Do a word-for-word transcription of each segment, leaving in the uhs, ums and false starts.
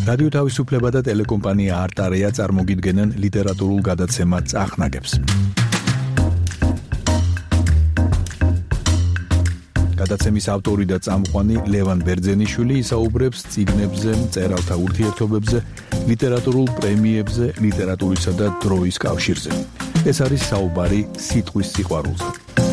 რადიო თავისუფლება და ტელეკომპანია არტარეა წარმოგიდგენენ ლიტერატურულ გადაცემა წახნაგებს. გადაცემის ავტორი და წამყვანი ლევან ბერძენიშვილი ისაუბრებს წიგნებზე, მწერალთა ურთიერთობებზე, ლიტერატურულ პრემიებზე, ლიტერატურისა და დროის კავშირზე. ეს არის საუბარი სიტყვის სიყვარულზე.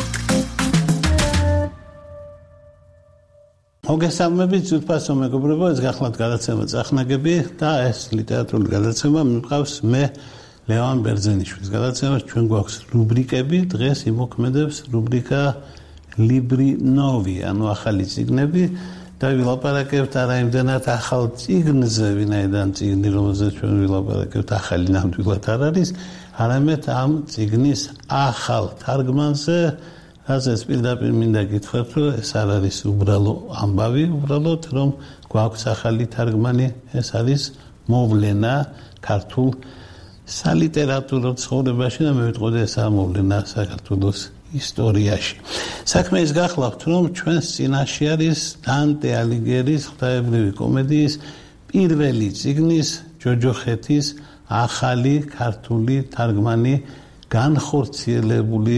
მოგესალმებით, ძვირფასო მეგობრებო, ეს გახლავთ გადაცემა წახნაგები და ეს ლიტერატურული გადაცემა მიყავს მე ლევან ბერძენიშვილის გადაცემას. ჩვენ გვაქვს რუბრიკები, დღეს იმოქმედებს რუბრიკა Libri Novi, ანუ ახალი წიგნები და ვილაპარაკებთ არა იმდენად ახალ წიგნზე, ვინაიდან წიგნი, რომელზეც ჩვენ ვილაპარაკებთ, ახალი ნამდვილად არ არის, არამედ ამ წიგნის ახალ თარგმანზე, რაზეც პირდაპირ მინდა გითხრათ, რომ ეს არ არის უბრალო ამბავი, უბრალოდ რომ გვაქვს ახალი თარგმანი, ეს არის მოვლენა ქართულ სალიტერატურო ცხოვრებაში და მე ვიტყოდი ესაა მოვლენა საქართველოს ისტორიაში. საქმე ის გახლავთ, რომ ჩვენს წინაშე არის დანტე ალიგიერის ღვთაებრივი კომედიის პირველი წიგნის ჯოჯოხეთის ახალი ქართული თარგმანი განხორციელებული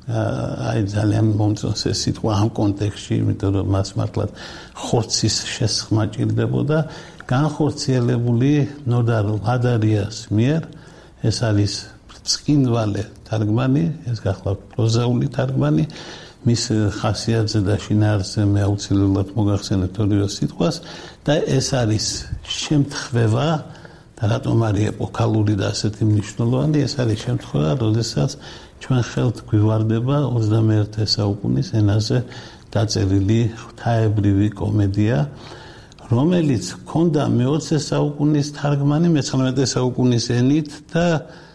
აი ძალიან მომწონს ეს სიტყვა ამ კონტექსტში, იმიტომ რომ მას მართლაც ხორცის შესხმა ჭირდებოდა, განხორციელებული ნოდარ ლადარიას მიერ. ეს არის წკინვალე თარგმანი, ეს გახლავთ პროზაული თარგმანი, მის ხასიათზე და შინაარსზე მე აუცილებლად მოგახსენებთ ორივე სიტყვას და ეს არის შემთხვევა და რატომ არის ეპოქალური და ასეთი მნიშვნელოვანი, ეს არის შემთხვევა, როდესაც ჩვენ ხელთ გვივარდება ოცდამეერთე საუკუნის ენაზე დაწერილი ღვთაებრივი კომედია, რომელიც ჰქონდა მეოცე საუკუნის თარგმანი მეცხრამეტე საუკუნის ენით და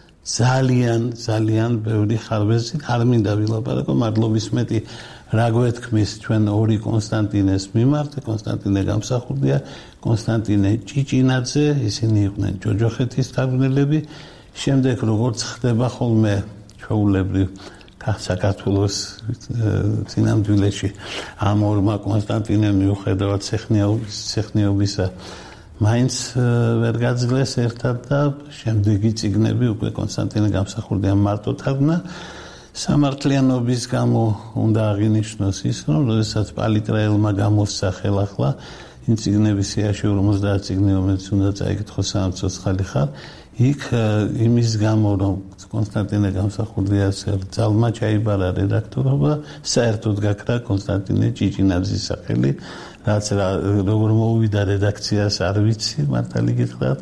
ძალიან ძალიან ბევრი ხარვეზით. არ მინდა ვილაპარაკო, მადლობის მეტი რა გვეთქმის ჩვენ ორი კონსტანტინეს მიმართ, კონსტანტინე გამსახურდია, კონსტანტინე ჭიჭინაძე, ისინი იყვნენ ჯოჯოხეთის თარგმნელები. შემდეგ როგორც ხდება ხოლმე ჩვეულებრივ საქართველოს წინამძღოლში ამ ორმა კონსტანტინემ მიუხედავად სეხნიობისა მაინც ვერ გაძლეს ერთად და შემდეგი წიგნები უკვე კონსტანტინე გამსახურდიამ მარტო თარგმნა. სამართლიანობის გამო უნდა აღინიშნოს ის, რომ როდესაც პალიტრაელმა გამოსცა ხელახლა იმ წიგნების სიაში ორმოცდაათ წიგნი, რომელიც უნდა წაიკითხოს სამ ცოცხალი ხარ, იქ იმის გამო, რომ კონსტანტინე გამსახურდიას ძალმა ჩაიბარა რედაქტორობა, საერთოდ გაქრა კონსტანტინე ჭიჭინაძის სახელი, რაც როგორ მოუვიდა რედაქციას არ ვიცი, მართალი გითხრათ.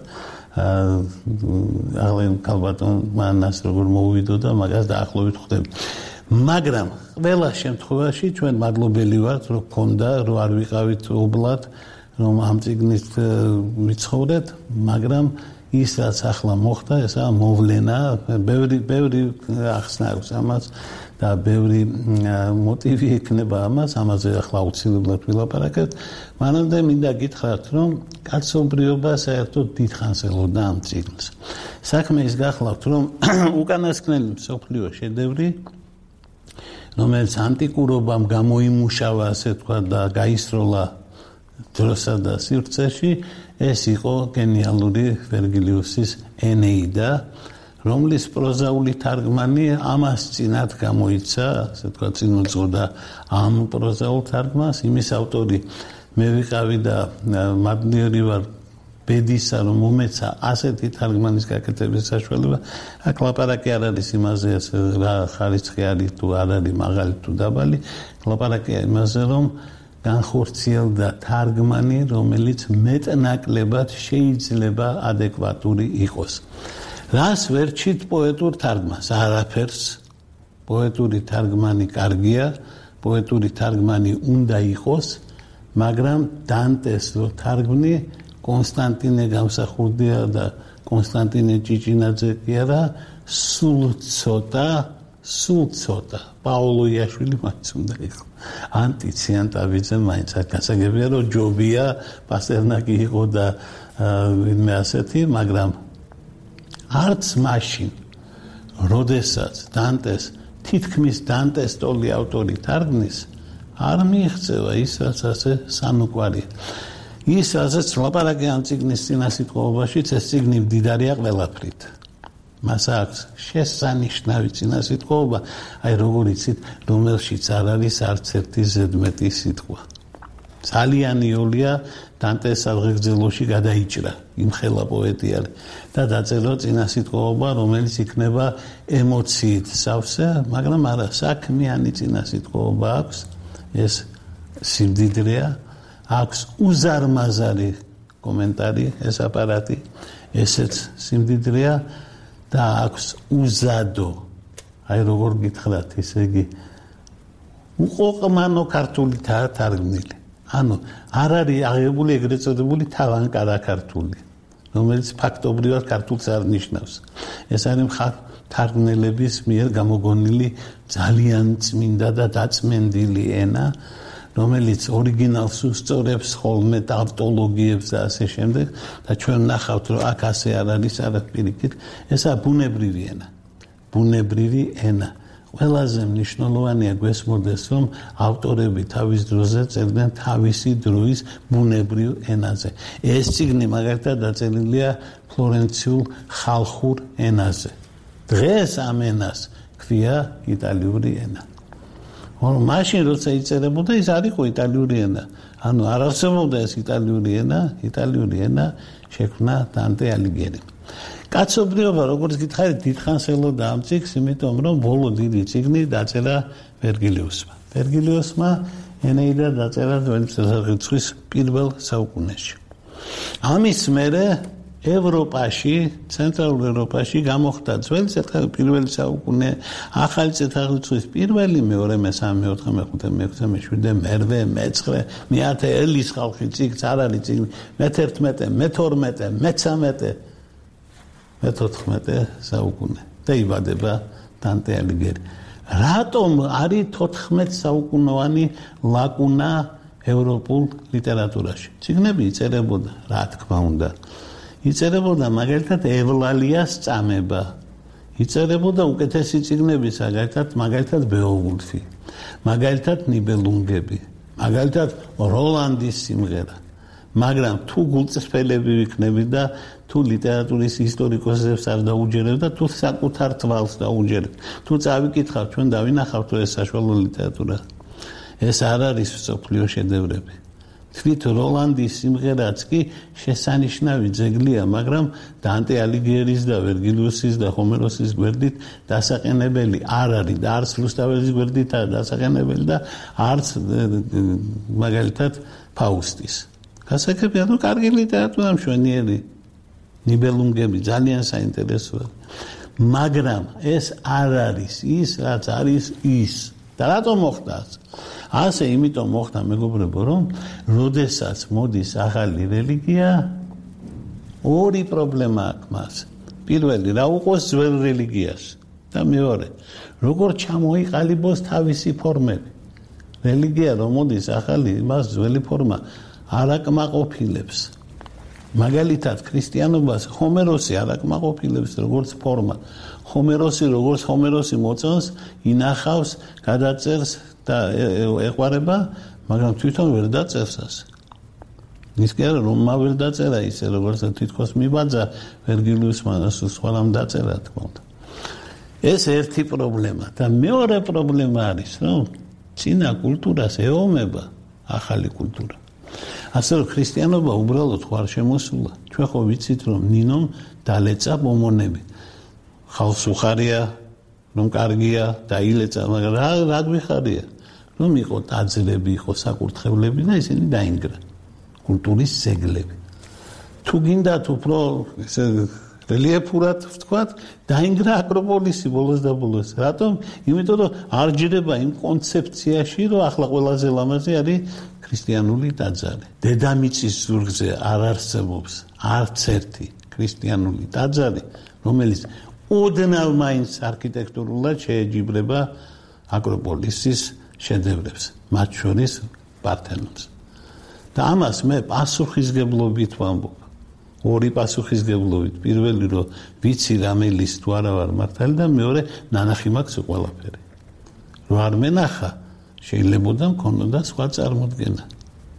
აღლენ კალბატონ მანას როგორ მოუვიდო და მაგას დაახლოებით ხვდები. მაგრამ ყველა შემთხვევაში ჩვენ მადლობელი ვართ, რომ გქონდა, რომ არ ვიყავით ობლად, რომ ამ წიგნით ვიცხოვრეთ, მაგრამ ის რაც ახლა მოხდა, ესაა მოვლენა, ბევრი ბევრი ახსნა აქვს ამას და ბევრი მოტივი ექნება ამას, ამაზე ახლა აუცილებლად ვილაპარაკებთ. მანამდე მინდა გითხრათ, რომ კაცობრიობა საერთოდ დიდხანს ელოდა ამ წიგნს. საქმე ის გახლავთ, რომ უკანასკნელი მსოფლიო შედევრი, რომელიც ანტიკურობამ გამოიმუშავა, ასე თქვა და გაისროლა დროსა და სივრცეში, ეს იყო გენიალური ვერგილიუსის ენეიდა, რომლის პროზაული თარგმანი ამას წინათ გამოიცა, ასე თქვა წინ უძღოდა ამ პროზაულ თარგმანს. იმის ავტორი მე ვიყავი და მადლიერი ვარ ბედისა, რომ მომეცა ასეთი თარგმანის გაკეთების საშუალება. აქ ლაპარაკი არ არის იმაზე, რა ხარისხი არის თუ არ არის მაღალი თუ დაბალი, ლაპარაკია იმაზე, რომ განხორციელდა თარგმანი, რომელიც მეტნაკლებად შეიძლება ადეკვატური იყოს. რას ვერჩით პოეტურ თარგმანს? არაფერს. პოეტური თარგმანი კარგია, პოეტური თარგმანი უნდა იყოს, მაგრამ დანტეს რო თარგმნი კონსტანტინე გამსახურდია და კონსტანტინე ჭიჭინაძე კი არა, სულ ცოტა, სულ ცოტა. პაოლო იაშვილი მაინც უნდა იყო. ანტი ციანტავიძე მაინც გასაგებია, რომ ჯობია პასტერნაკი იყო და ვინმე ასეთი, მაგრამ არც მაშინ, როდესაც დანტეს თითქმის დანტეს ტოლი ავტორი თარგმნის, არ მიიღწევა ის, რაც ასე სანუკვარია. ის ასეც ლაპარაკი ამ წიგნის წინასიტყვაობაშიც ეს წიგნი მდიდარია ყველაფრით. მას აქვს შესანიშნავი წინასიტყვაობა, აი როგორ იცით, რომელშიც არ არის არც ერთი ზედმეტი სიტყვა. ძალიან იოლია დანტეს სადღეგრძელოში გადაიჭრა იმხელა პოეტი არის და დაწერა წინასიტყვაობა, რომელიც იქნება ემოციით სავსე, მაგრამ არა საქმიანი წინასიტყვაობა აქვს, ეს სიმდიდრეა, აქვს უზარმაზარი კომენტარი, ეს აპარატი, ესეც სიმდიდრეა და აქვს უზადო, აი როგორ გითხრათ, ესე იგი უყოყმანო ქართულითაა თარგმნილი. ანუ არ არის აღებული ეგრეთ წოდებული თავანკარა ქართული, რომელიც ფაქტობრივად ქართულს არ ნიშნავს. ეს არის თარგმნელების მიერ გამოგონილი ძალიან წმინდა და დაწმენდილი ენა, რომელიც ორიგინალს უსწორებს ხოლმე ტავტოლოგიებს და ასე შემდეგ და ჩვენ ნახავთ, რომ აქ ასე არ არის არაფერიქით, ესა ბუნებრივი ენა. ბუნებრივი ენა. ყველაზე მნიშვნელოვანია გვესმოდეს, რომ ავტორები თავის დროზე წერდნენ თავისი დროის ბუნებრივ ენაზე. ეს წიგნი მაგალითად დაწერილია ფლორენციულ ხალხურ ენაზე. დღეს ამ ენას ქვია იტალიური ენა. ანუ მაშინ როცა იწერებოდა, ის არ იყო იტალიური ენა. ანუ არ არსებობდა ეს იტალიური ენა, იტალიური ენა შექმნა დანტე ალიგიერი. კაცობრიობა, როგორც გითხარით, დიდხანს ელოდა ამ წიგნს, იმიტომ რომ ბოლო დიდი წიგნი დაწერა ვერგილიუსმა. ვერგილიუსმა ენეიდა დაწერა ძველი პირველ საუკუნეში. ამის მერე ევროპაში, ცენტრალურ ევროპაში გამოხდა ძველი პირველი საუკუნე, ახალი წელთაღრიცხვის პირველი, მეორე, მესამე, მეოთხე, მეხუთე, მეექვსე, მეშვიდე, მერვე, მეცხრე, მეათე ელის ხალხი წიგნს არ არის წიგნი, მეთერთმეტე, მეთორმეტე, მეცამეტე, მეთოთხმეტე საუკუნე და იბადება დანტე ალიგიერი. რატომ არის თოთხმეტ საუკუნოვანი ლაკუნა ევროპულ ლიტერატურაში? წიგნები იწერებოდა, რა თქმა უნდა. იწერებოდა მაგალითად ევლალიას წამება. იწერებოდა უკეთესი წიგნები, მაგალითად, მაგალითად ბეოვულფი, მაგალითად ნიბელუნგები, მაგალითად როლანდის სიმღერა. მაგრამ თუ გულწრფელები ვიქნები და თუ ლიტერატურის ისტორიკოსებს არ დაუჯერებ და თუ საკუთარ თვალს დაუჯერებ, თუ წავიკითხავთ, ჩვენ დავინახავთ, რომ ეს საშუალო ლიტერატურა, ეს არ არის მსოფლიო შედევრები. თვით როლანდის სიმღერაც კი შესანიშნავი ძეგლია, მაგრამ დანტე ალიგიერის და ვერგილიუსის და ჰომეროსის გვერდით დასაყენებელი არ არის და არც რუსთაველის გვერდით არ დასაყენებელი და არც მაგალითად ფაუსტის. გასაგებია, რომ კარგი ლიტერატურა მშვენიერი, ნიბელუნგები ძალიან საინტერესოა. მაგრამ ეს არ არის ის, რაც არის ის. და რატომ მოხდა ასე? ასე იმიტომ მოხდა, მეგობრებო, რომ როდესაც მოდის ახალი რელიგია, ორი პრობლემა აქვს მას. პირველი, რა უყოს ძველ რელიგიას და მეორე, როგორ ჩამოიყალიბოს თავისი ფორმები. რელიგია რომ მოდის ახალი, მას ძველი ფორმა არ აკმაყოფილებს. მაგალითად, ქრისტიანობას ჰომეროსი არ აკმაყოფილებს როგორც ფორმა. ჰომეროსი როგორც ჰომეროსი მოწონს, ინახავს, გადაწერს და ეყვარება, მაგრამ თვითონ ვერ დაწერს ასე. ის კი არა, რომმა ვერ დაწერა ისე, როგორც თითქოს მიბაძა ვერგილიუსმა, სხვამ დაწერა, თქმა უნდა. ეს ერთი პრობლემა და მეორე პრობლემა არის, რომ წინა კულტურას ეომება ახალი კულტურა. ასე რომ ქრისტიანობა უბრალოდ ხარ შემოსულა. ჩვენ ხო ვიცით, რომ ნინომ დალეწა მომონები. ხალხს უხარია, რომ კარგია, დაილეწა, მაგრამ რა რა გვიხარია? რომ იყო ტაძრები, იყო საკურთხევლები და ისინი დაინგრა. კულტურის ზეგლები. თუ გინდათ უფრო ესე რელიეფურად ვთქვათ, დაინგრა აკროპოლისი ბოლოს და ბოლოს. რატომ? იმიტომ რომ არ ჯდება იმ კონცეფციაში, რომ ახლა ყველაზე ლამაზი არის ქრისტიანული ტაძარი. დედამიწის ზურგზე არ არსებობს არც ერთი ქრისტიანული ტაძარი, რომელიც ოდნავ მაინც არქიტექტურულად შეეჯიბრება აკროპოლისის შედევრებს, მათ შორის პართენონს. და ამას მე პასუხისგებლობით ვამბობ. ორი პასუხისგებლობით. პირველი, რომ ვიცი რამელის თუ არა ვარ მართალი და მეორე, ნანახი მაქვს ყველაფერი. რო არ მენახა, შეიძლება და მქონოდა სხვა წარმოდგენა.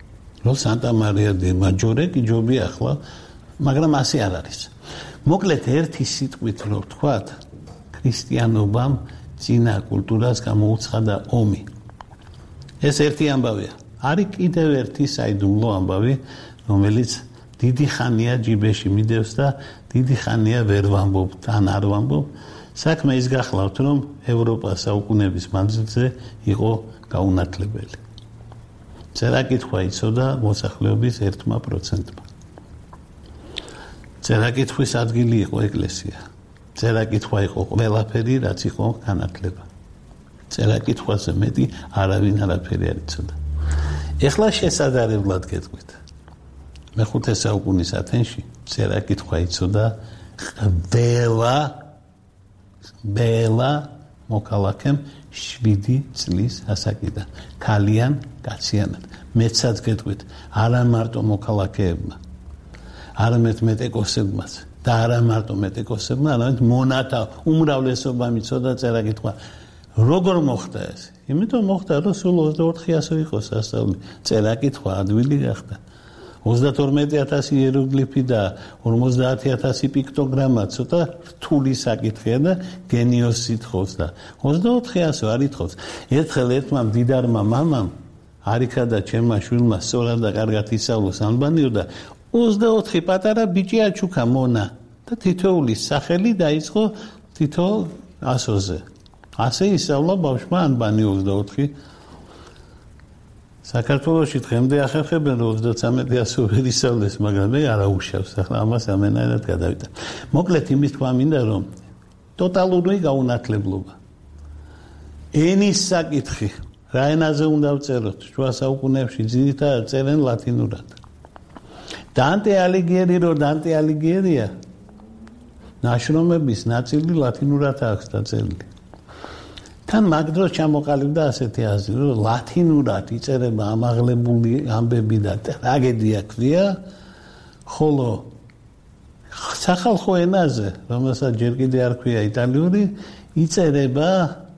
რო სანტა მარია დი მაჯორე კი ჯობია ახლა, მაგრამ ასე არ არის. მოკლედ ერთი სიტყვით რო ვთქვათ, ქრისტიანობამ წინა კულტურას გამოუცხადა ომი. ეს ერთი ამბავია. არის კიდევ ერთი საიდუმლო ამბავი, რომელიც დიდი ხანია ჯიბეში მიდევს და დიდი ხანია ვერ ვამბობ, თან არ ვამბობ. საქმე ის გახლავთ, რომ ევროპა საუკუნეების მანძილზე იყო გაუნათლებელი. წერა-კითხვა იცოდა მოსახლეობის ერთმა პროცენტმა. წერა-კითხვის ადგილი იყო ეკლესია. წერა-კითხვა იყო ყველაფერი, რაც იყო განათლება. წერა-კითხვაზე მეტი არავინ არაფერი არ იცოდა. ეხლა შესაძლებლად გეტყვით. მეხუთე საუკუნის ათენში წერა-კითხვა იცოდა ყველა ყველა მოქალაქემ შვიდი წლის ასაკიდან. ქალიან, კაციანად. მეცად გეტყვით, არა მარტო მოქალაქეებმა, არამედ მეტეკოსებმაც და არა მარტო მეტეკოსებმა, არამედ მონათა უმრავლესობამ იცოდა წერა-კითხვა. როგორ მოხდა ეს? იმიტომ მოხდა, რომ სულ ოცდაოთხი ასო იყო სასწავლი. წერა-კითხვა ადვილი გახდა. ოცდათორმეტი ათასი იეროგლიფი და ორმოცდაათი ათასი პიქტოგრამა ცოტა რთული საკითხია და გენიოს ითხოვს და ოცდაოთხი ასო არ ითხოვს. ერთხელ ერთმა მდიდარმა მამამ არიქა და ჩემმა შვილმა სწორად და კარგად ისწავლოს ანბანიო და ოცდაოთხი პატარა ბიჭი აჩუქა მონა და თითოეულის სახელი დაიწყო თითოეულ ასოზე. ასე ისწავლა ბავშვმა ანბანი ოცდაოთხი. საქართველოში დღემდე ახერხებენ რომ ოცდათვრამეტი ასო ვერ ისწავლეს, მაგრამ მე არა უშავს. ახლა ამას ამენაერად გადავიდა. მოკლედ იმის თქვა მინდა რომ ტოტალური გაუნათლებლობა. ენის საკითხი, რა ენაზე უნდა ვწეროთ? შუა საუკუნეებში ძირითადად წერენ ლათინურად. დანტე ალიგიერი რო დანტე ალიგიერია, ნაშრომების ნაწილი ლათინურად აქვს დაწერილი. თან მაგდროს ჩამოყალიბდა ასეთი აზრი, რომ ლათინურად იწერება ამაღლებული ამბები და ტრაგედია ქვია, ხოლო სახალხო ენაზე, რომელსაც ჯერ კიდე არ ქვია იტალიური, იწერება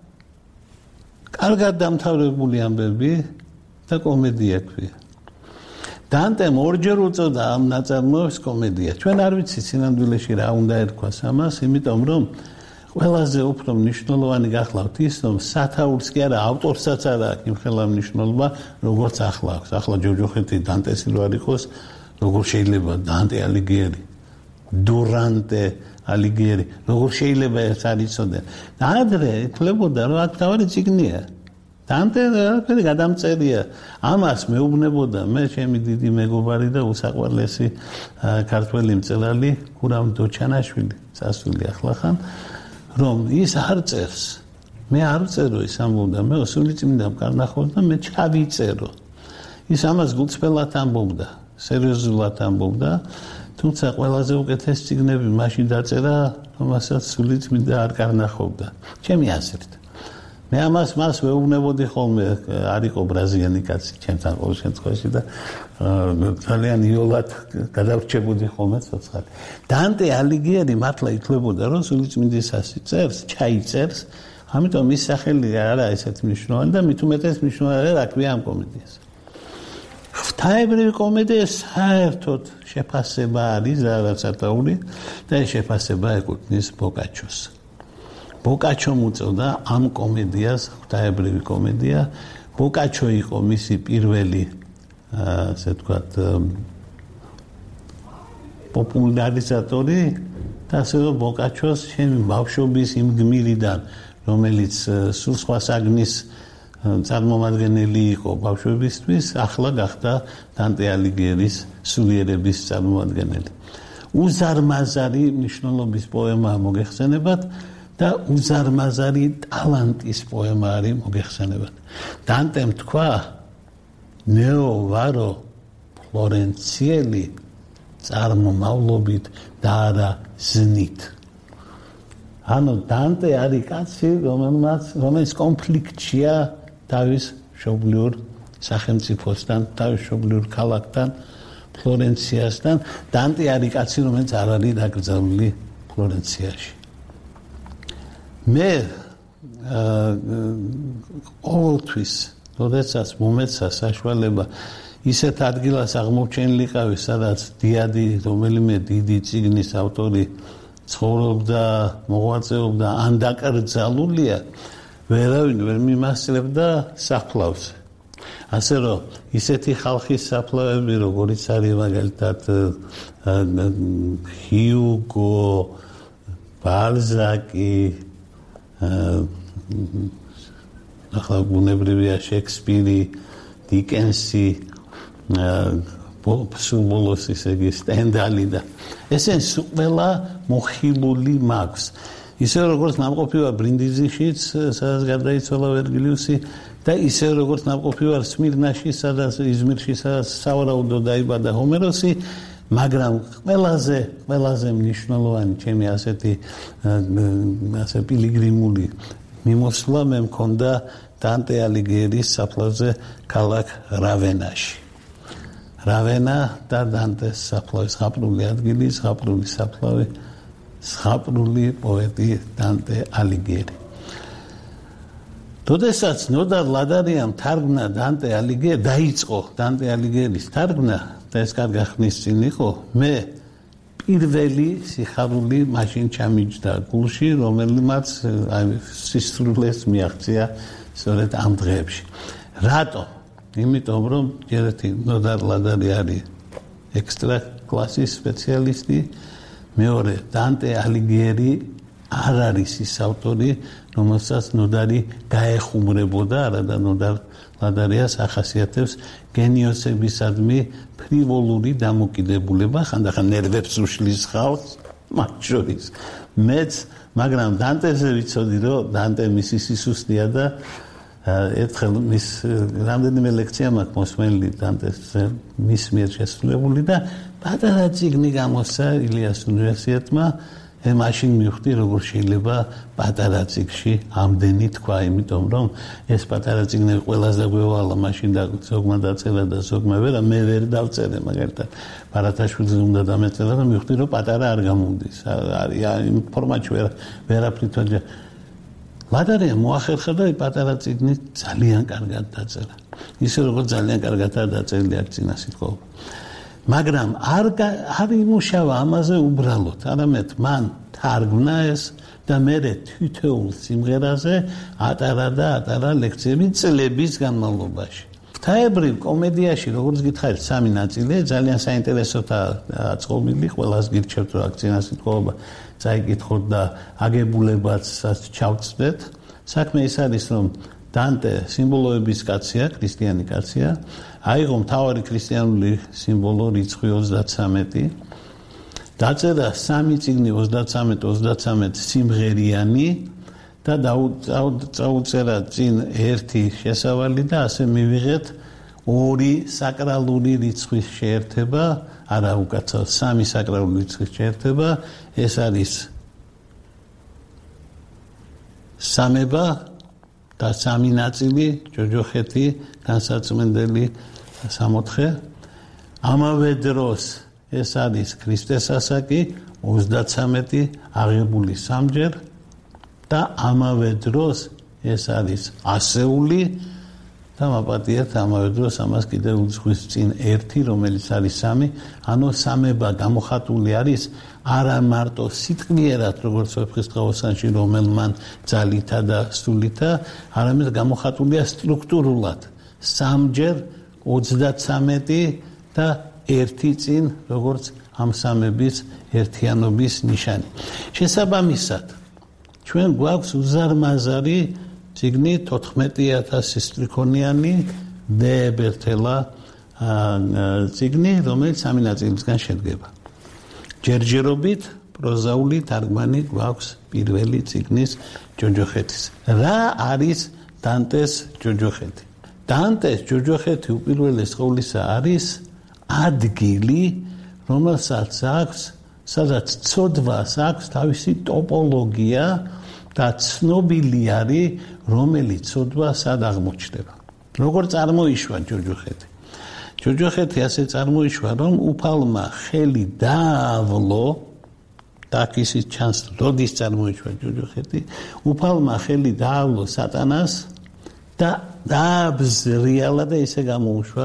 კარგად დამთავრებული ამბები და კომედია ქვია. დანტემ ორჯერ უწოდა ამ ნაწარმოებს კომედია. ჩვენ არ ვიცით სინამდვილეში რა უნდა ერქვას ამას, იმიტომ რომ ყველაზე უფრო მნიშვნელოვანი გახლავთ ის, რომ სათაურს კი არა, ავტორსაც არ აქვს იმხელა მნიშვნელობა, როგორც ახლა აქვს. ახლა ჯოჯოხეთი დანტესი რო არ იყოს, როგორ შეიძლება დანტე ალიგიერი, დურანტე ალიგიერი, როგორ შეიძლება ეს არ იცოდნენ. და ადრე ითვლებოდა, რომ აქ თავი წიგნია. დანტე რაღაცა გადამწერია. ამას მეუბნებოდა მე ჩემი დიდი მეგობარი და უსაყვარლესი ქართველი მწერალი გურამ დოჩანაშვილი, სასული ახლახან. რომ ის არ წერს. მე არ წერო ის ამბობდა, მე სული წმინდა მკარნახობს და მე ჩავიწერო. ის ამას გულწრფელად ამბობდა, სერიოზულად ამბობდა, თუმცა ყველაზე უკეთესი წიგნები მაშინ დაწერა, რომელსაც სული წმინდა არ კარნახობდა. ჩემი აზრით. მე ამას მას ვეუბნებოდი ხოლმე, არ იყო ბრაზილიანი კაცი ჩემთან ყოველ შემთხვევაში და ძალიან იოლად გადავრჩებოდი ხოლმე ცოცხალი. დანტე ალიგიერი მართლა ითვლებოდა, რომ სულიწმინდისას წერს, ჩაიწერს, ამიტომ ის სახელი არა ესეთი მნიშვნელოვანი და მით უმეტეს მნიშვნელოვანი რა ქვია ამ კომედიას. ღვთაებრივი კომედია საერთოდ შეფასება არის რაღაც ათეული და ეს შეფასება ეკუთვნის ბოკაჩოს. ბოკაჩომ უწოდა ამ კომედიას ღვთაებრივი კომედია. ბოკაჩო იყო მისი პირველი ასე ვთქვათ პოპულარიზატორი და ასე რომ ბოკაჩოს ჩემი ბავშვობის იმ გმირიდან, რომელიც სულ სხვა საგნის წარმომადგენელი იყო ბავშვებისთვის, ახლა გახდა დანტე ალიგიერის სულიერების წარმომადგენელი. უზარმაზარი მნიშვნელობის პოემა მოგეხსენებათ და უზარმაზარი ტალანტის პოემა არის მოგეხსენებათ. დანტემ თქვა ნეო ვარო ფლორენციელი წარმომავლობით და არა ზნით. ანუ დანტე არის კაცი, რომელმაც რომელიც კონფლიქტშია თავის მშობლიურ სახელმწიფოსთან, თავის მშობლიურ ქალაქთან, ფლორენციასთან. დანტე არის კაცი, რომელიც არ არის დაკრძალული ფლორენციაში. მე ყოველთვის როდესაც მომეცა საშუალება ისეთ ადგილას აღმოჩენილიყავი, სადაც დიადი, რომელიმე დიდი წიგნის ავტორი ცხოვრობდა, მოღვაწეობდა, ან დაკრძალულია, ვერავინ ვერ მიმასწრებდა საფლავს. ასე რომ ისეთი ხალხის საფლავები, როგორიც არის მაგალითად ჰიუგო, ბალზაკი, ახლა ბუნებრივია შექსპირი, დიკენსი, ბოლოს ისე იგი სტენდალი და ესენ ყველა მოხილული მაქვს. ისე როგორც ნამყოფი ვარ ბრინდიზიშიც, სადაც გარდაიცვალა ვერგილიუსი და ისე როგორც ნამყოფი ვარ სმირნაში, სადაც იზმირში, სადაც სავარაუდოდ დაიბადა ჰომეროსი, მაგრამ ყველაზე ყველაზე მნიშვნელოვანი ჩემი ასეთი ასე პილიგრიმული მიმოსვლა მე მქონდა დანტე ალიგიერის საფლავზე ქალაქ რავენაში. რავენა და დანტეს საფლავი, ზღაპრული ადგილი, ზღაპრული საფლავი, ზღაპრული პოეტი დანტე ალიგიერი. როდესაც ნოდარ ლადარიამ თარგმნა დანტე ალიგიერი, დაიწყო დანტე ალიგიერის თარგმნა და ეს კარგა ხნის წინ იყო, მე პირველი სიხარული მაშინ ჩამიჯდა გულში, რომელმაც სისრულეს მიაღწია სწორედ ამ დღეებში. რატო? იმიტომ რომ ერთი ნოდარ ლადარი არის ექსტრა კლასის სპეციალისტი, მეორე დანტე ალიგიერი არ არის ის ავტორი, რომელსაც ნოდარი გაეხუმრებოდა, არადა ნოდარ ლადარიას ახასიათებს გენიოსებისადმი ფრივოლური დამოკიდებულება, ხანდახან ნერვებს უშლის ხალხს, მათ შორის მეც, მაგრამ დანტეზე ვიცოდი, რომ დანტე მისი სისუსტეა და ერთხელ მის რამდენიმე ლექცია მაქვს მოსმენილი დანტეს მის მიერ შესრულებული და პატარა წიგნი გამოსცა ილიას უნივერსიტეტმა. მე მაშინ მივხვდი, როგორ შეიძლება პატარა წიგნში ამდენი თქვა, იმიტომ რომ ეს პატარა წიგნები ყველას დაგვევალა, მაშინ და ზოგმა დაწერა და ზოგმა ვერა, მე ვერ დავწერე, მაგალითად ბარათაშვილს უნდა დამეწერა და მივხვდი, რომ პატარა არ გამომდის. არის იმ ფორმატში ვერ ვერაფრით ვაჯა. ლადარია მოახერხა და პატარა წიგნი ძალიან კარგად დაწერა. ისე როგორც ძალიან კარგადაა დაწერილი აქ წინა სიტყვაობა. მაგრამ არ არ იმუშავა ამაზე უბრალოდ, არამედ მან თარგმნა ეს და მე თითოეულ სიმღერაზე ატარა და ატარა ლექციები წლების განმავლობაში. ღვთაებრივ კომედიაში, როგორც გითხარით, სამი ნაწილია, ძალიან საინტერესოა აწყობილი, ყველას გირჩევთ, რომ აქ წინა სიტყვაობა წაიკითხოთ და აგებულებაც ჩავწვდეთ. საქმე ის არის, რომ დანტე სიმბოლოების კაცია, ქრისტიანი კაცია. აიღო მთავარი ქრისტიანული სიმბოლო რიცხვი ოცდათსამეტი. დაწერა სამი წიგნი ოცდათსამეტ ოცდათსამეტ სიმღერიანი და დაუწერა წინ ერთი შესავალი და ასე მივიღეთ ორი საკრალური რიცხვის შეერთება, არა უკაცრავ სამი საკრალური რიცხვის შეერთება, ეს არის სამება და სამი ნაწილი, ჯოჯოხეთი, განსაწმენდელი სამოთხე. ამავე დროს ეს არის ქრისტეს ასაკი, ოცდათსამეტი აღებული სამჯერ და ამავე დროს ეს არის ასეული და მაპატიეთ ამავე დროს ამას კიდევ უძღვის წინ ერთი, რომელიც არის სამი, ანუ სამება გამოხატული არის არა მარტო სიტყვიერად, როგორც ვეფხისტყაოსანში, რომელმან ძალითა და სულითა, არამედ გამოხატულია სტრუქტურულად. სამჯერ ოცდათსამეტი და ერთი წინ, როგორც ამ სამების ერთიანობის ნიშანი. შესაბამისად, ჩვენ გვაქვს უზარმაზარი წიგნი თოთხმეტი ათასი სტრიქონიანი დეებერთელა წიგნი, რომელიც სამი ნაწილისგან შედგება. ჯერჯერობით პროზაული თარგმანი გვაქვს პირველი წიგნის ჯოჯოხეთის. რა არის დანტეს ჯოჯოხეთი? დანტეს ჯოჯოხეთი უპირველეს ყოვლისა არის ადგილი, რომელსაც აქვს, სადაც ცოდვას აქვს თავისი ტოპოლოგია და ცნობილი არის, რომელი ცოდვა სად აღმოჩნდება. როგორ წარმოიშვა ჯოჯოხეთი? ჯოჯოხეთი ასე წარმოიშვა, რომ უფალმა ხელი დაავლო, так ისიც ჩანს, როდის წარმოიშვა ჯოჯოხეთი, უფალმა ხელი დაავლო სატანას და დააბზრიალა და ისე გამოუშვა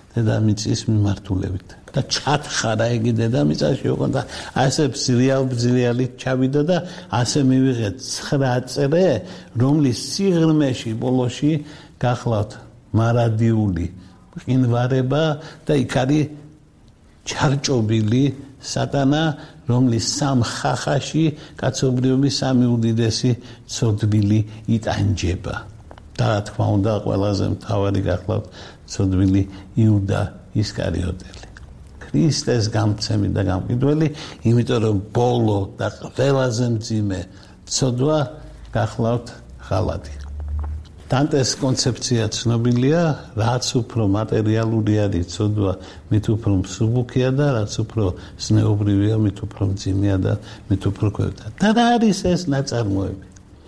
დედამიწის მიმართულებით და ჩათხარა იგი დედამიწაში ოღონდ ასე ბზრიალ ბზრიალით ჩავიდა და ასე მივიღეთ ცხრა წრე რომლის სიღრმეში ბოლოში გახლავთ მარადიული მყინვარება და იქ არის ჩარჭობილი სატანა რომლის სამ ხახაში კაცობრიობის სამი უდიდესი ცოდვილი იტანჯება და რა თქმა უნდა ყველაზე მთავარი გახლავთ ცოდვილი იუდა ისკარიოტელი ქრისტეს გამცემი და გამყიდველი იმიტომ რომ ბოლო და ყველაზე მძიმე ცოდვა გახლავთ ღალატი დანტეს კონცეფცია ცნობილია რაც უფრო მატერიალური არის ცოდვა მით უფრო მსუბუქია და რაც უფრო ზნეობრივია მით უფრო მძიმეა და მით უფრო ქვედა და რა არის ეს ნაწარმოები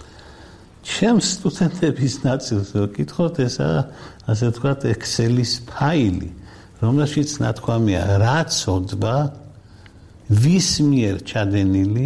ჩემს სტუდენტების ნაწილს ვკითხოთ ესა ასე ვთქვათ ექსელის ფაილი რომელშიც ნათქვამია რა ცოდვა ვის მიერ ჩადენილი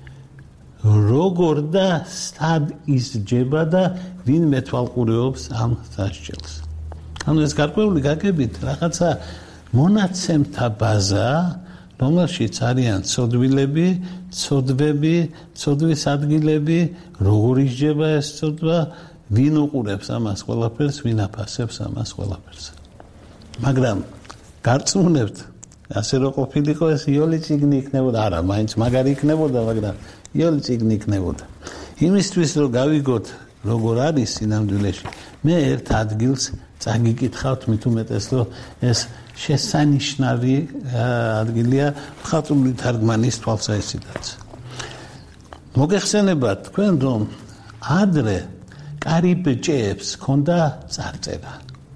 როგორ და სად ისჯება და ვინ მეთვალყურეობს ამ სასჯელს ანუ ეს გარკვეული გაგებით რაღაცა მონაცემთა ბაზა რომელშიც არიან ცოდვილები ცოდვები ცოდვის ადგილები როგორ ისჯება ეს ცოდვა ვინ უყურებს ამას ყველაფერს ვინ აფასებს ამას ყველაფერს მაგრამ გარწმუნებთ ასე რომ ყოფილიყო ეს იოლი წიგნი იქნებოდა არა მაინც მაგარი იქნებოდა მაგრამ იოლი წიგნი იქნებოდა იმისთვის რომ გავიგოთ როგორ არის სინამდვილეში მე ერთ ადგილს წაგიკითხავთ მით უმეტეს რომ ეს შესანიშნავი ადგილია მხატვრული თარგმანის თვალსაჩინოც მოგეხსენებათ თქვენ რომ ადრე კარიბჭეებს ჰქონდა წარწერა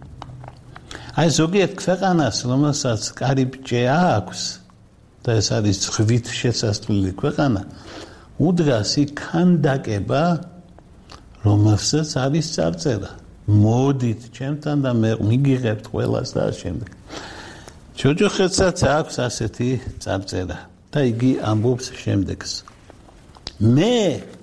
აი ზოგიერთ ქვეყანას რომელსაც კარიბჭე აქვს და ეს არის ხვით შესასვლელი ქვეყანა უდგას იქ ქანდაკება რომელსაც არის წარწერა მოდით ჩემთან და მე მიგიღებთ ყველას და შემდეგ ჯოჯოხეთსაც აქვს ასეთი წარწერა და იგი ამბობს შემდეგს მე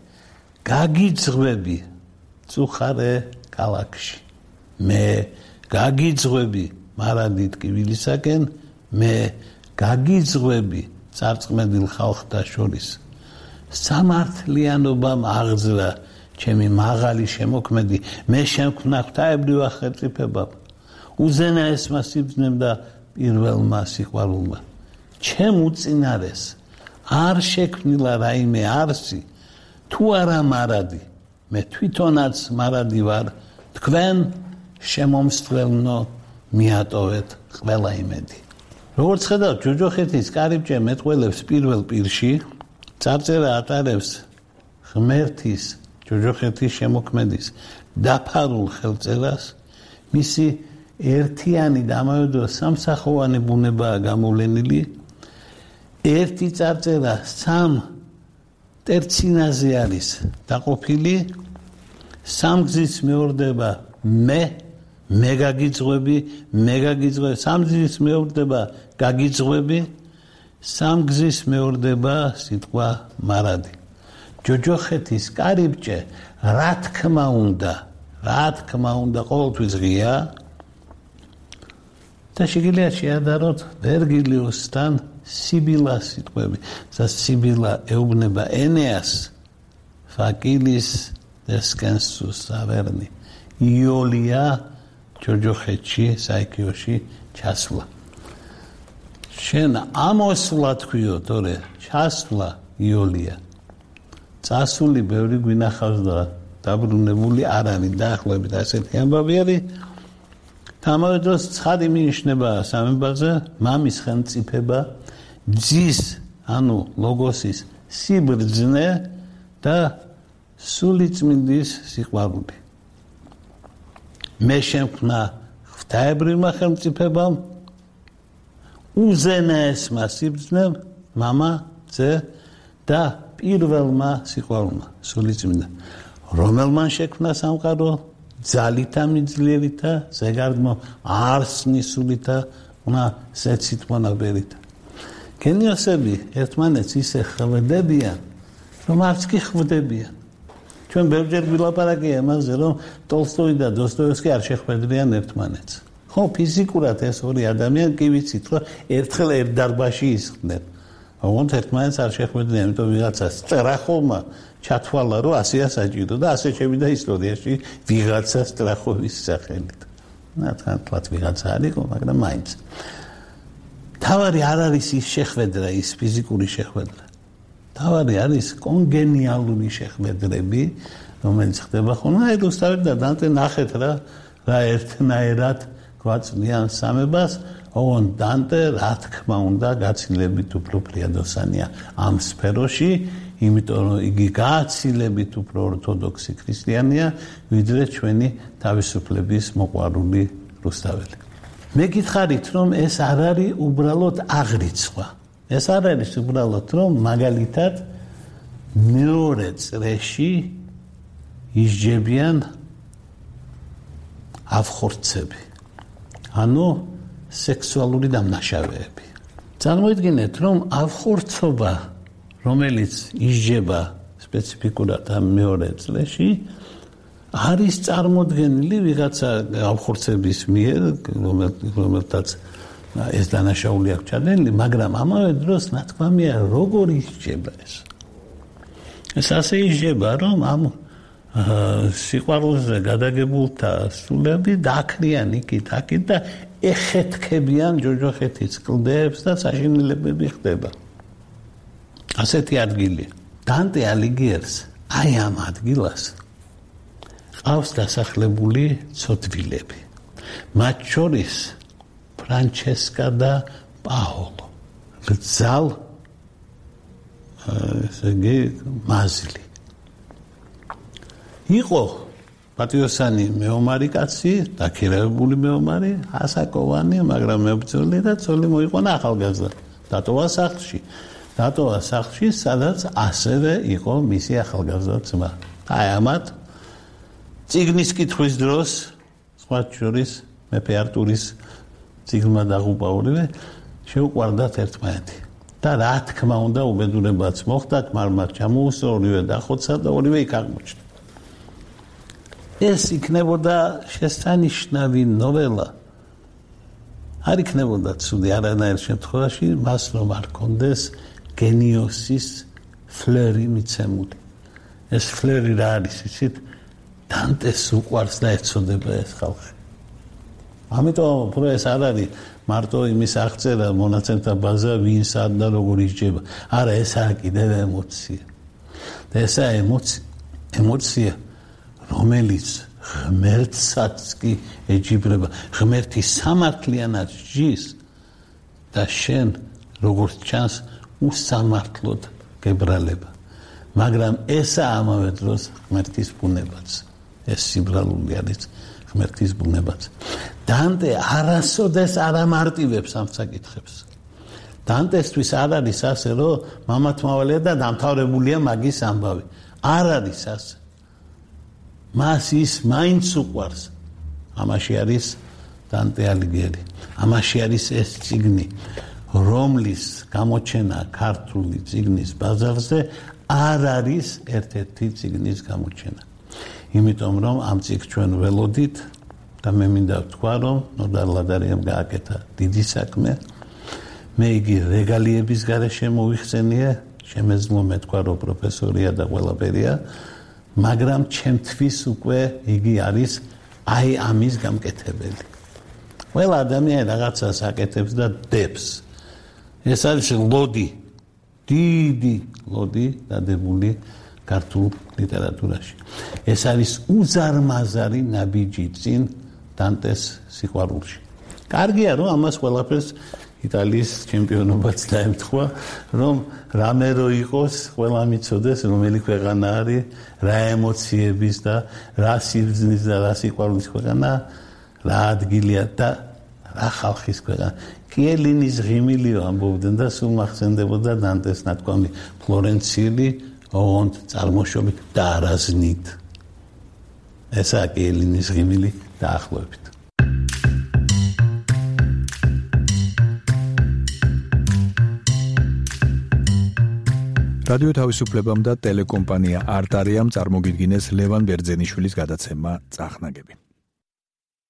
გაგიძღვები წუხარე ქალაქში მე გაგიძღვები მარადით კივილისაკენ მე გაგიძღვები წარწმენდილ ხალხთა შორის სამართლიანობამ აღძრა ჩემი მაღალი შემოქმედი მე შემქმნა ღვთაებრივ სახელმწიფოებამ უზენაესმა სიბრძნემ და პირველმა სიყვარულმა ჩემ უწინარეს არ შექმნილა რაიმე არსი თუ არა მარადი მე თვითონაც მარადი ვარ თქვენ შემომსწველნო მიატოვეთ ყველა იმედი როგორც ხედავთ ჯოჯოხეთის კარიბჭე მეტყველებს პირველ პირში წარწერა ატარებს ღმერთის ჯოჯოხეთის შემოქმედის დაფარულ ხელწერას მისი ერთიანი და ამავე დროს სამსახოვანი ბუნებაა გამოვლენილი ერთი წარწერა სამ ტერცინაზე არის დაყოფილი სამგზის მეორდება მე მე გაგიძღვები მე გაგიძღვები სამგზის მეორდება გაგიძღვები სამგზის მეორდება სიტყვა მარადი ჯოჯოხეთის კარიბჭე რა თქმა უნდა რა თქმა უნდა ყოველთვის ღია და შეგიძლია შეადაროთ ვერგილიუსთან სიბილას სიტყვები და სიბილა ეუბნება ენეას ფაკილის დესკენსუს ავერნი იოლია ჯოჯოხეთში საიქიოში ჩასვლა შენ ამოსვლა თქვიო თორე ჩასვლა იოლია წასული ბევრი გვინახავს და დაბრუნებული არ არის დაახლოებით ასეთი ამბავი არის ამავე დროს ცხადი მინიშნება სამებაზე მამის ხელმწიფება ძის ანუ ლოგოსის სიბრძნე და სულიწმინდის სიყვარული მე შემქმნა ღვთაებრივმა ხელმწიფებამ უზენაესმა სიბრძნემ მამა ძე და პირველმა სიყვარულმა სულიწმინდა რომელმან შექმნა სამყარო ძალითა მიძლიერითა ზეგარდმო არსნის სულითა უნდა ზეცით მონაბერითა გენიოსები ერთმანეთს ისე ხვდებიან რომ არც კი ხვდებიან ჩვენ ბევრჯერ ვილაპარაკია იმაზე რომ ტოლსტოი და დოსტოევსკი არ შეხვედრიან ერთმანეთს ხო, ფიზიკურად ეს ორი ადამიანი კი ვიცით, რომ ერთხელ ერთ დარბაზში ისხდნენ. ოღონდ ერთმანეთს არ შეხვედრიან, იმიტომ ვიღაცას სტრახოვმა ჩათვალა, რომ ასეა საჭირო და ასე შევიდა ისტორიაში ვიღაცა სტრახოვის სახელით. ნათქვამად ვიღაცა არ იყო, მაგრამ მაინც. თავარი არ არის ის შეხვედრა, ის ფიზიკური შეხვედრა. თავარი არის კონგენიალური შეხვედრები, რომელიც ხდება ხოლმე. აი რუსთავი და დანტე ნახეთ რა, რა ერთნაირად გვაწვდიან სამებას, ოღონდ დანტე რა თქმა უნდა გაცილებით უფრო პრიადოსანია ამ სფეროში, იმიტომ რომ იგი გაცილებით უფრო ორთოდოქსი ქრისტიანია, ვიდრე ჩვენი თავისუფლების მოყვარული რუსთაველი. მე გითხარით, რომ ეს არ არის უბრალოდ აღრიცხვა. ეს არ არის უბრალოდ, რომ მაგალითად მეორე წრეში ისჯებიან ავხორცები. ანუ სექსუალური დამნაშავეები. წარმოიდგინეთ, რომ ავხორცობა, რომელიც ისჯება სპეციფიკურად ამ მეორე წრეში, არის წარმოდგენილი ვიღაცა ავხორცების მიერ, რომელთაც ეს დანაშაული აქვს ჩადენილი, მაგრამ ამავე დროს ნათქვამია როგორ ისჯება ეს. ეს ასე ისჯება, რომ ამ სიყვარულზე გადაგებულთა სულები დააქრიან იქით-აქით და ეხეთქებიან ჯოჯოხეთის კლდეებს და საშინელებები ხდება. ასეთი ადგილი. დანტე ალიგიერს აი ამ ადგილას ყავს დასახლებული ცოდვილები. მათ შორის ფრანჩესკა და პაოლო. გძალ ესე იგი მაზლი. იყო პატიოსანი მეომარი კაცი, დაქირავებული მეომარი, ასაკოვანი, მაგრამ მებრძოლი და ცოლი მოიყვანა ახალგაზრდა. დატოვა სახლში. დატოვა სახლში, სადაც ასევე იყო მისი ახალგაზრდა ძმა. აი ამათ წიგნის კითხვის დროს, სხვა შორის მეფე არტურის წიგნმა დაღუპა ორივე, შეუყვარდათ ერთმანეთი. და რა თქმა უნდა, უბედურებაც მოხდათ, მართლა ჩამოუსწრო, ორივე დახოცა და ორივე იქ აღმოჩნდა. ეს იქნებოდა შესანიშნავი ნოველა. არ იქნებოდა ცუდი არანაირ შემთხვევაში, მას რომ არ კონდეს გენიოსის ფლერი მიცემული. ეს ფლერი რა არის, იცით? დანტეს უყვარს და ეცოდება ეს ხალხი. ამიტომ უფრო ეს არ არის მარტო იმის აღწერა მონაცემთა ბაზა, ვინ სად და როგორ ისჯება. არა, ესაა კიდევ ემოცია. და ესაა ემოცია, ემოცია რომელიც ღმერთსაც კი ეჯიბრება, ღმერთი სამართლიანად სჯის და შენ როგორც ჩანს უსამართლოდ გებრალება. მაგრამ ესა ამავე დროს ღმერთის ბუნებაც. ეს სიბრალული არის ღმერთის ბუნებაც. დანტე არასოდეს არ ამარტივებს ამ საკითხებს. დანტესთვის არ არის ასე, რომ მამათმავალია და დამთავრებულია მაგის ამბავი. არ არის ასე. მას ის მაინც უყვარს. ამაში არის დანტე ალიგიერი. ამაში არის ეს წიგნი, რომლის გამოჩენა ქართული წიგნის ბაზარზე არ არის ერთ-ერთი წიგნის გამოჩენა. იმიტომ რომ ამ წიგნს ჩვენ ველოდით და მე მინდა ვთქვა, რომ ნოდარ ლადარიამ გააკეთა დიდი საქმე. მე იგი რეგალიების გარეშე მოიხსენია, შემეძლო მეთქვა, რომ პროფესორია და ყველაფერია. მაგრამ ჩემთვის უკვე იგი არის აი ამის გამკეთებელი. ყველა ადამიანი რაღაცას აკეთებს და დებს. ეს არის ლოდი, დიდი ლოდი დადებული ქართულ ლიტერატურაში. ეს არის უზარმაზარი ნაბიჯი წინ დანტეს სიყვარულში. კარგია, რომ ამას ყველაფერს იტალიის ჩემპიონობაც დაემთხვა, რომ რამე რო იყოს, ყველა მიცოდეს, რომელი ქვეყანა არის, რა ემოციების და რა სიბრძნის და რა სიყვარულის ქვეყანა, რა ადგილია და რა ხალხის ქვეყანა. კიელინის ღიმილიო ამბობდნენ და სულ მახსენდებოდა დანტეს ნათქვამი ფლორენციული, ოღონდ წარმოშობით და არაზნით. ესაა კიელინის ღიმილი დაახლოებით. რადიო თავისუფლებამ და ტელეკომპანია არტარიამ წარმოგიდგინეს ლევან ბერძენიშვილის გადაცემა წახნაგები.